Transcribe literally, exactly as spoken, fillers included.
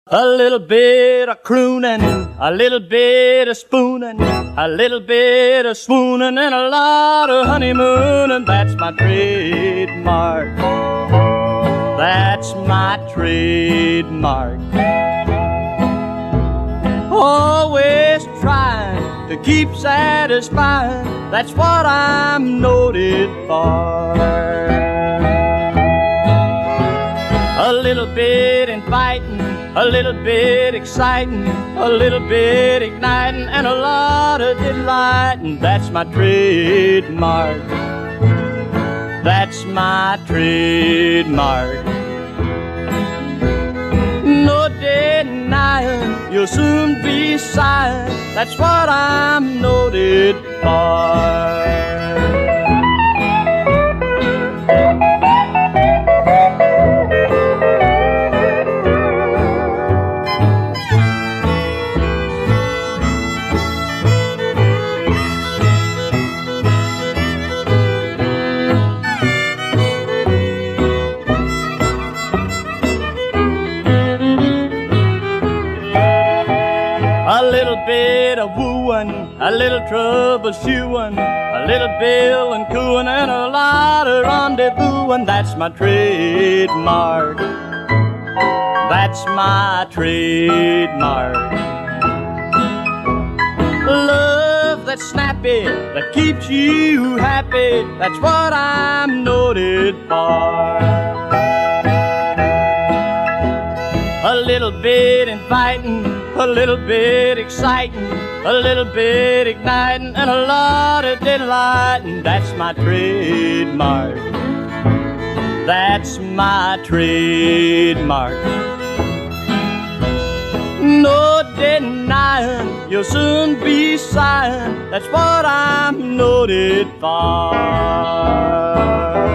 A little bit of crooning, a little bit of spooning, a little bit of swooning, and a lot of honeymooning. That's my trademark. That's my trademark. Always trying to keep satisfying. That's what I'm noted for. A little bit inviting, a little bit exciting, a little bit igniting, and a lot of delighting. That's my trademark. That's my trademark. No denying, you'll soon be sighing. That's what I'm noted for. A little bit of wooing, a little troubleshooing, a little bill and cooing, and a lot of rendezvousing. That's my trademark. That's my trademark. Love that's snappy, that keeps you happy. That's what I'm noted for. A little bit inviting, a little bit exciting, a little bit igniting, and a lot of delighting. That's my trademark. That's my trademark. No denying, you'll soon be sighing. That's what I'm noted for.